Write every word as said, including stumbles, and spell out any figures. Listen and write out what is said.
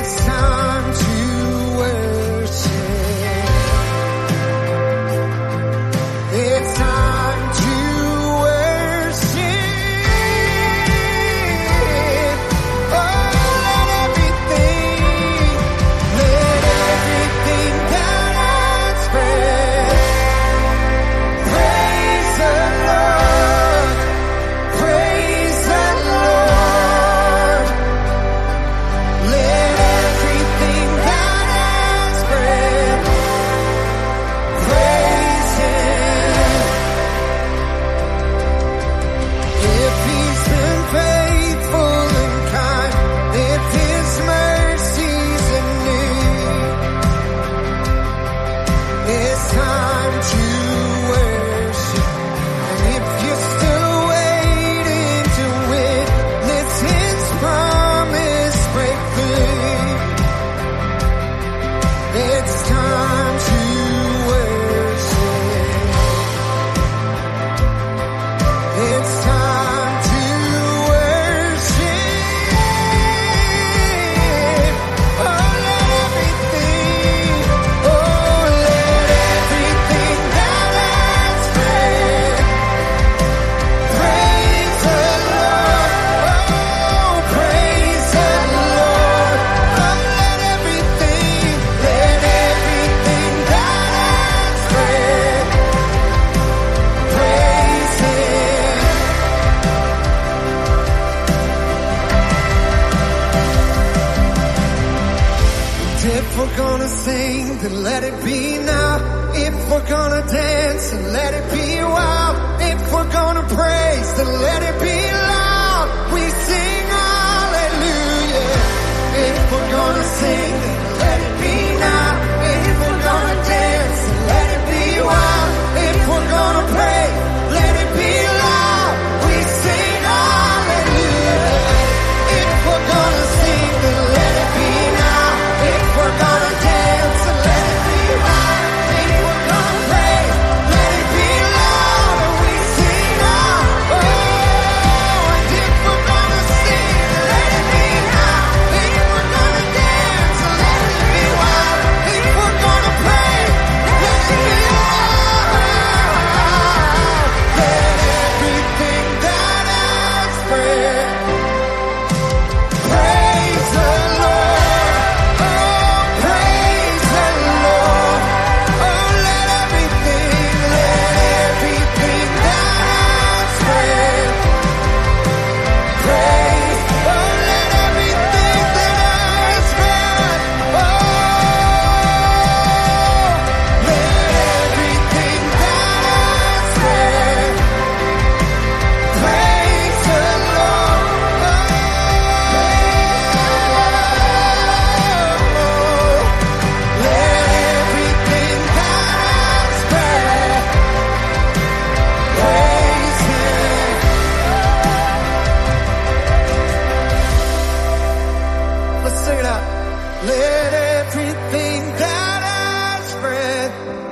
If we're gonna sing, then let it be now. If we're gonna dance, then let it be wild. If we're gonna praise, then let it be loud. We sing hallelujah. If we're gonna sing, then let it be now. If we're gonna dance, then let it be wild. If we're gonna pray, let it be loud. We sing hallelujah. If we're gonna sing, then let it be now. If we're gonna dance, then let it be wild. If we're gonna pray, let it be loud. We sing out. Oh, and if we're gonna sing, then let it be now. If we're gonna dance, then let it be wild. If we're gonna pray, let it be loud. Let everything that has breath praise the Lord. Oh, praise the Lord. Oh, let everything, let everything that has breath praise. Oh, let everything that has breath. Oh, let everything that has breath praise the Lord. Oh, let everything that has breath praise Him. Let's sing it out. Let everything that has breath